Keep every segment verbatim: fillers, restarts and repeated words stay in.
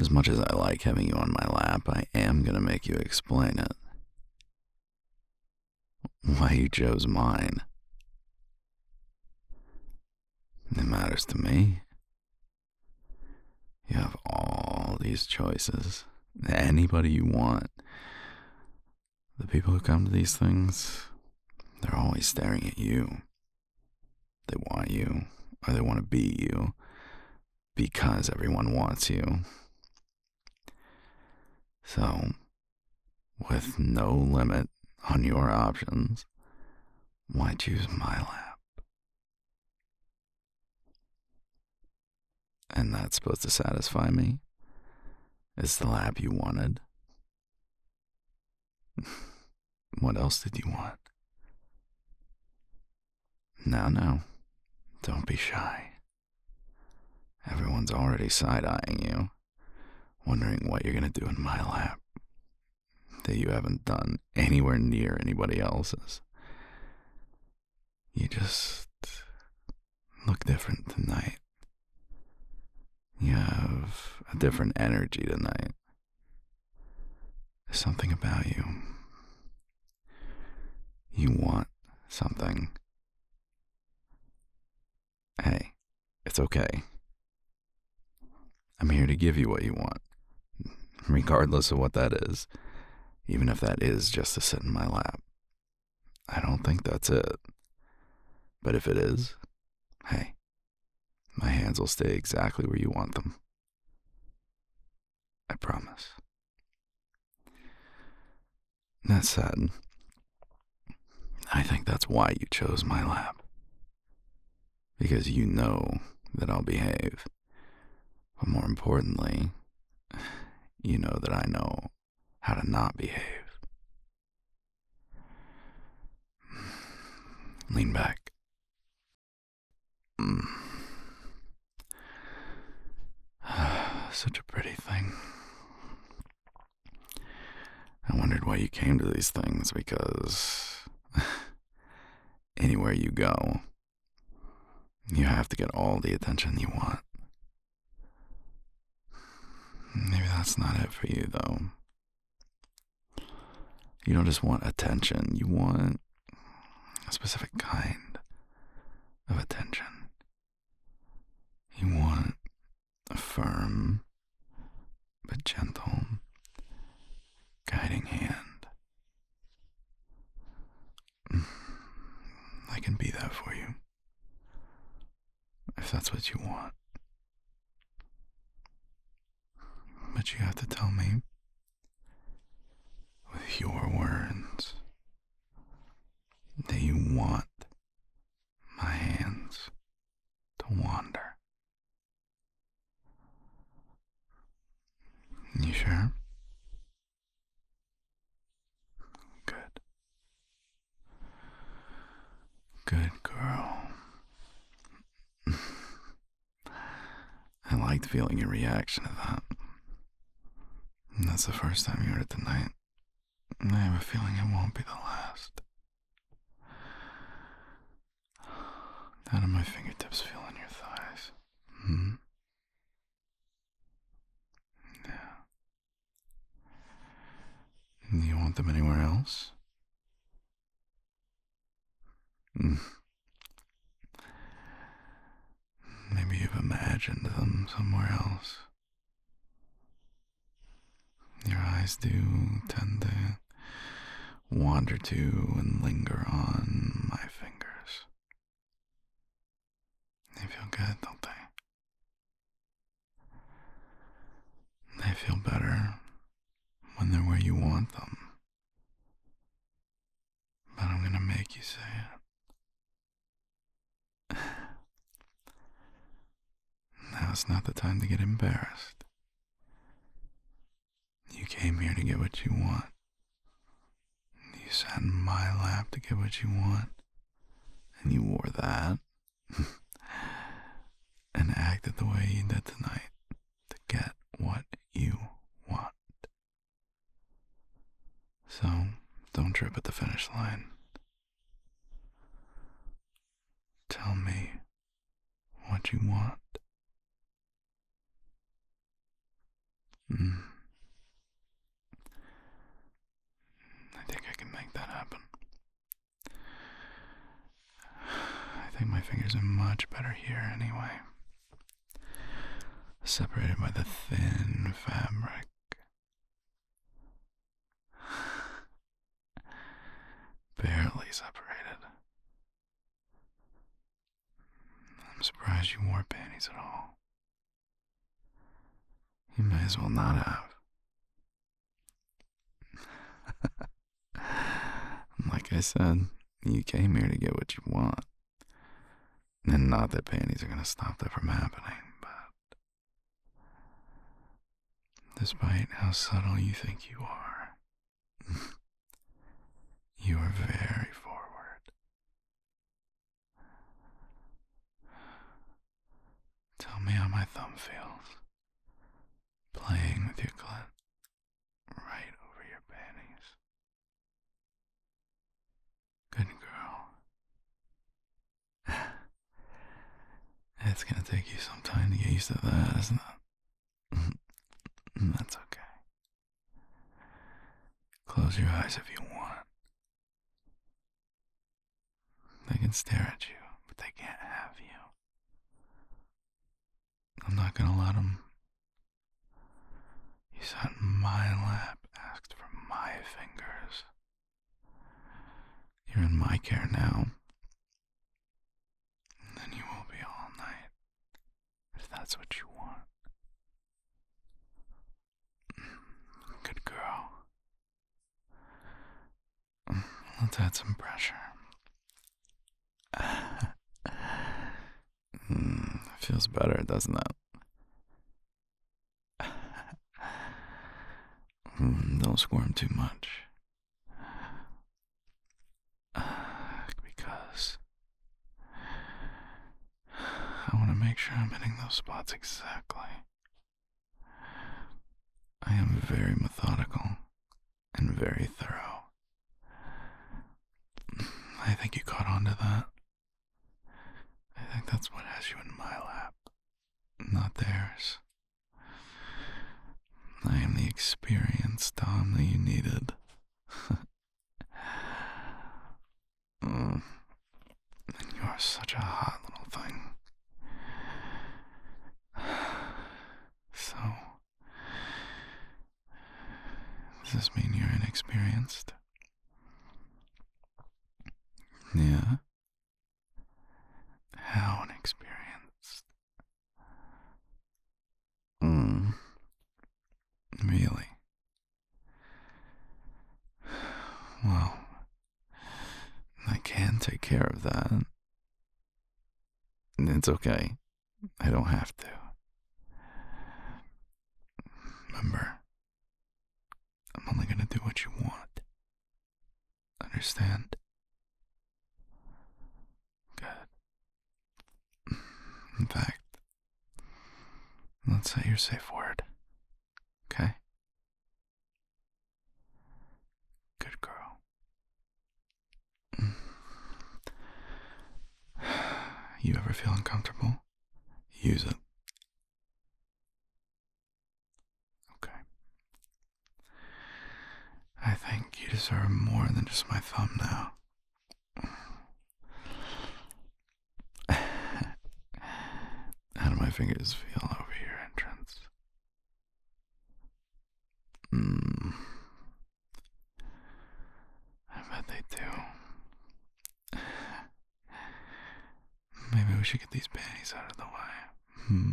As much as I like having you on my lap, I am gonna make you explain it. Why you chose mine. It matters to me. You have all these choices. Anybody you want. The people who come to these things, they're always staring at you. They want you, or they want to be you, because everyone wants you. So, with no limit on your options, why choose my lap? And that's supposed to satisfy me? It's the lap you wanted? What else did you want? Now, now, don't be shy. Everyone's already side-eyeing you, wondering what you're gonna do in my lap that you haven't done anywhere near anybody else's. You just look different tonight. You have a different energy tonight. There's something about you. You want something. Hey, it's okay. I'm here to give you what you want, regardless of what that is, even if that is just to sit in my lap. I don't think that's it. But if it is, hey, my hands will stay exactly where you want them. I promise. That said, I think that's why you chose my lap. Because you know that I'll behave. But more importantly, you know that I know how to not behave. Lean back. Mm. Such a pretty thing. I wondered why you came to these things because anywhere you go, you have to get all the attention you want. Maybe that's not it for you, though. You don't just want attention, you want a specific kind of attention. You want a firm but gentle guiding hand. I can be that for you, if that's what you want. But you have to tell me with your words that you want my hands to wander. You sure? Good. Good girl. I liked feeling your reaction to that. And that's the first time you heard it tonight. I have a feeling it won't be the last. How do my fingertips feel on your thighs? Hmm? Yeah. Do you want them anywhere else? Mm. Maybe you've imagined them somewhere else. Your eyes do tend to wander to and linger on my fingers. They feel good, don't they? They feel better when they're where you want them. But I'm gonna make you say it. Now it's not the time to get embarrassed. You came here to get what you want. You sat in my lap to get what you want. And you wore that. And acted the way you did tonight to get what you want. So, don't trip at the finish line. Tell me what you want. Mm. I think I can make that happen. I think my fingers are much better here anyway. Separated by the thin fabric. Barely separated. I'm surprised you wore panties at all. You may as well not have. Like I said, you came here to get what you want. And not that panties are gonna stop that from happening, but despite how subtle you think you are, you are very forward. Tell me how my thumb feels. Playing with your clit right over your panties. Good girl. It's gonna take you some time to get used to that, isn't it? That's okay. Close your eyes if you want. They can stare at you, but they can't have you. I'm not gonna let them. You sat in my lap, asked for my fingers. You're in my care now. And then you will be all night, if that's what you want. Good girl. Let's add some pressure. mm, feels better, doesn't it? mm, don't squirm too much. Because I want to make sure I'm hitting those spots exactly. I am very methodical and very thorough. I think you caught on to that. I think that's what has you in my lap, not theirs. I am the experienced Tom that you needed. mm. And you are such a hot little thing. So, does this mean you're inexperienced? Yeah? How inexperienced? Mm. Really? Well, I can take care of that. It's okay. I don't have to. Remember, I'm only gonna do what you want. Understand? Good. In fact, let's say your safe word. Okay? Good girl. You ever feel uncomfortable? Use it. Okay. I think you deserve more than just my thumb now. How do my fingers feel over your entrance? Hmm. I bet they do. Maybe we should get these panties out of the way. Hmm.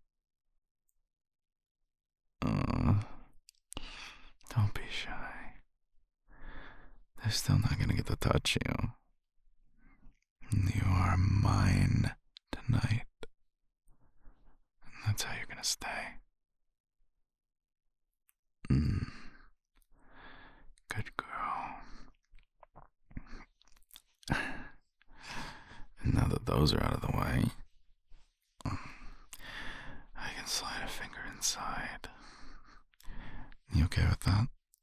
Uh, don't be shy. They're still not gonna get to touch you. You are mine tonight. And that's how you're gonna stay. Mm. Good girl. And now that those are out of the way, I can slide a finger inside. You okay with that?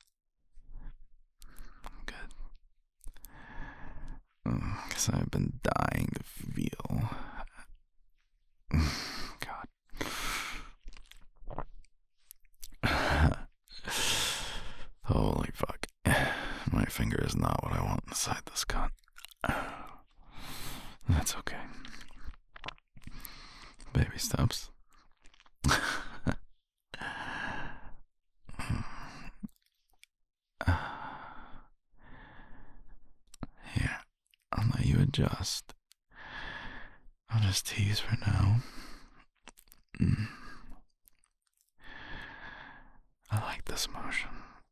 Good. Because I've been dying to feel. God. Holy fuck. My finger is not what I want inside this cut. That's okay. Baby steps. Here, I'll let you adjust. I'll just tease for now. Mm. I like this motion.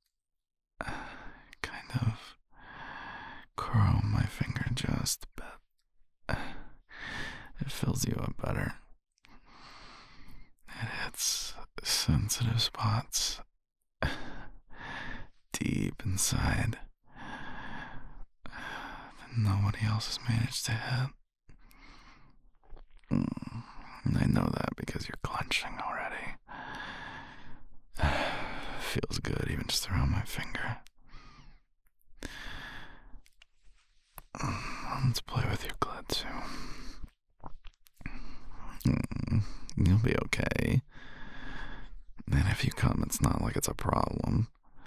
Kind of curl my finger just a bit. It fills you up better. It hits sensitive spots deep inside that nobody else has managed to hit. Mm. And I know that because you're clenching already. Feels good even just around my finger. Let's play with your clit too. Mm, you'll be okay. And if you come, it's not like it's a problem.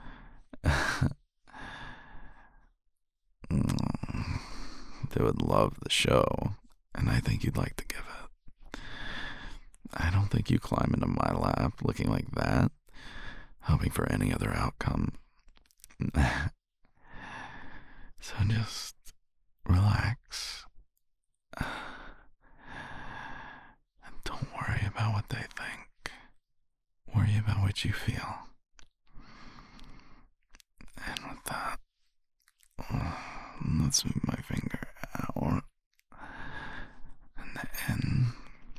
Mm, they would love the show, and I think you'd like to give it. I don't think you climb into my lap looking like that, hoping for any other outcome. So just relax. And don't worry about what they think. Worry about what you feel. And with that, let's move my finger out and in.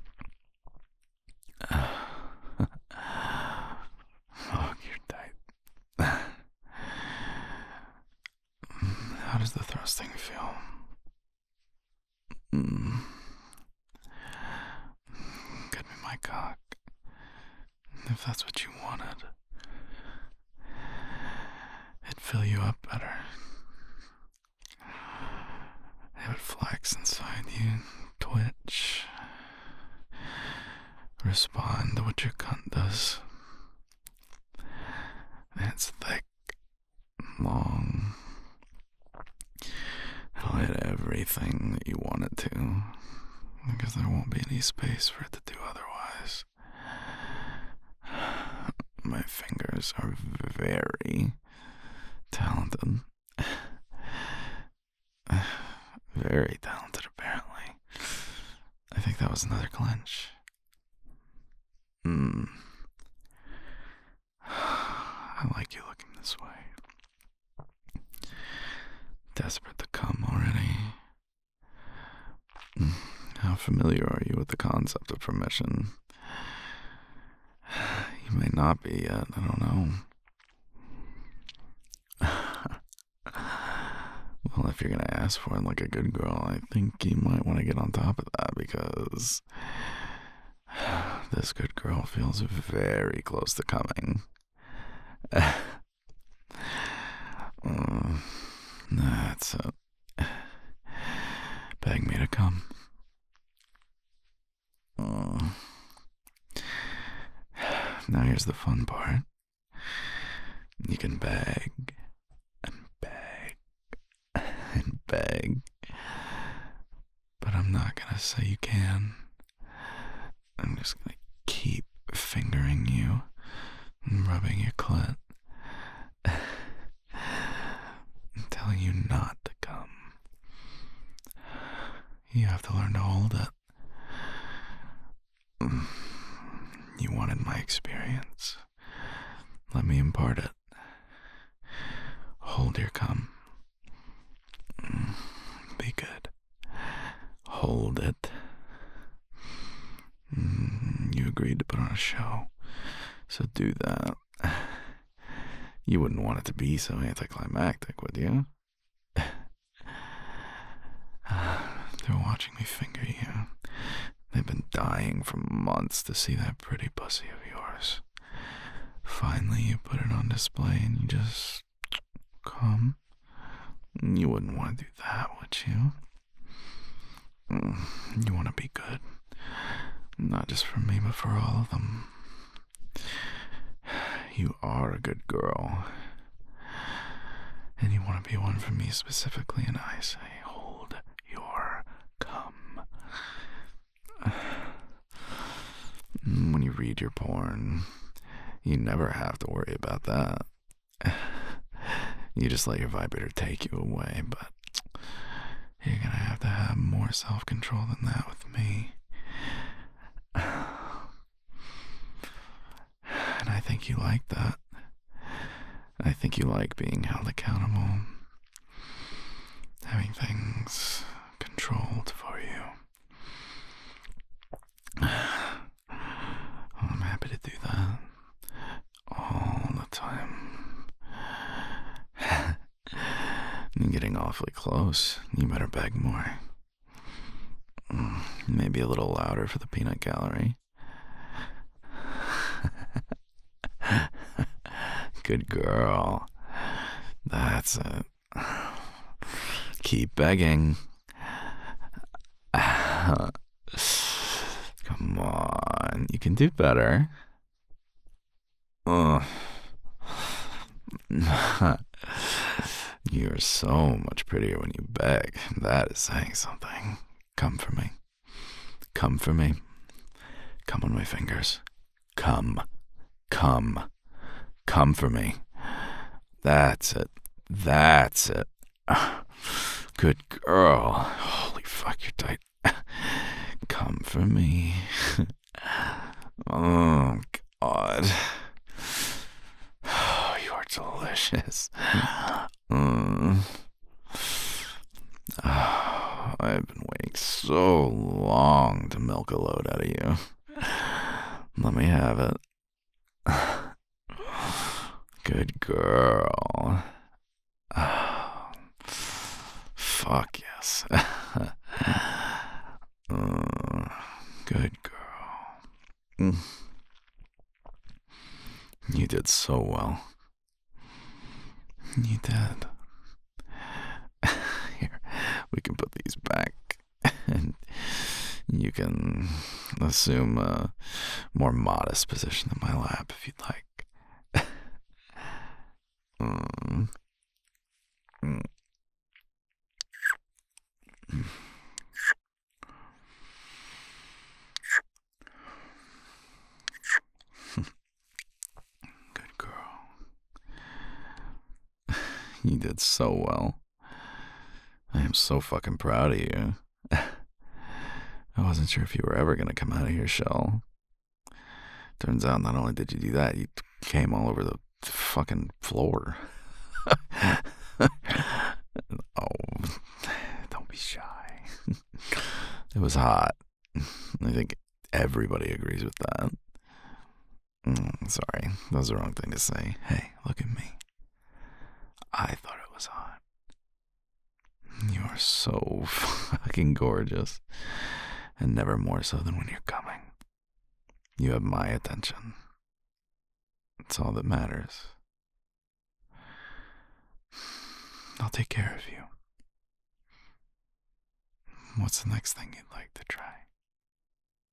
Fuck, you're tight. How does the thrusting feel? Mm. Give me my cock, if that's what you wanted. It'd fill you up better. It would flex inside you, twitch, respond to what your cunt does. And it's thick, long. It'll hit everything that you want it to, because there won't be any space for it to do otherwise. My fingers are very talented. Very talented, apparently. I think that was another clench. Hmm. I like you looking this way. Desperate to come already. How familiar are you with the concept of permission? You may not be yet, I don't know. Well, if you're gonna ask for it like a good girl, I think you might want to get on top of that, because this good girl feels very close to coming. uh, that's it. Beg me to come. Uh, now here's the fun part. You can beg and beg and beg, but I'm not gonna say you can. I'm just gonna keep fingering you and rubbing your clit and telling you not to come. You have to learn to hold it. You wanted my experience. Let me impart it. Hold your cum. Be good. Hold it. You agreed to put on a show, so do that. You wouldn't want it to be so anticlimactic, would you? They're watching me finger you. They've been dying for months to see that pretty pussy of yours. Finally, you put it on display and you just come. You wouldn't want to do that, would you? You want to be good. Not just for me, but for all of them. You are a good girl. and you want to be one for me specifically, and I say, hold your cum. When you read your porn, you never have to worry about that. You just let your vibrator take you away, but you're gonna have to have more self-control than that with me. And I think you like that. I think you like being held accountable, having things controlled for you. I'm happy to do that all the time. You're getting awfully close. You better beg more. Maybe a little louder for the peanut gallery. Good girl. That's it. Keep begging. Come on. You can do better. Ugh. You're so much prettier when you beg. That is saying something. Come for me. Come for me. Come on my fingers. Come. Come. Come for me. That's it. That's it. Good girl. Holy fuck, you're tight. Come for me. Oh, God. Oh, you're delicious. Mm. Oh, I've been waiting so long to milk a load out of you. Let me have it. Good girl. Oh, fuck yes. uh, good girl. Mm. You did so well. You did. Here, we can put these back, and you can assume a more modest position in my lap if you'd like. Mm. Mm. Good girl. You did so well. I am so fucking proud of you. I wasn't sure if you were ever gonna come out of your shell. Turns out not only did you do that, you came all over the fucking floor. Oh, don't be shy. It was hot. I think everybody agrees with that. Mm, sorry, that was the wrong thing to say. Hey, look at me. I thought it was hot. You are so fucking gorgeous. And never more so than when you're coming. You have my attention. It's all that matters. I'll take care of you. What's the next thing you'd like to try?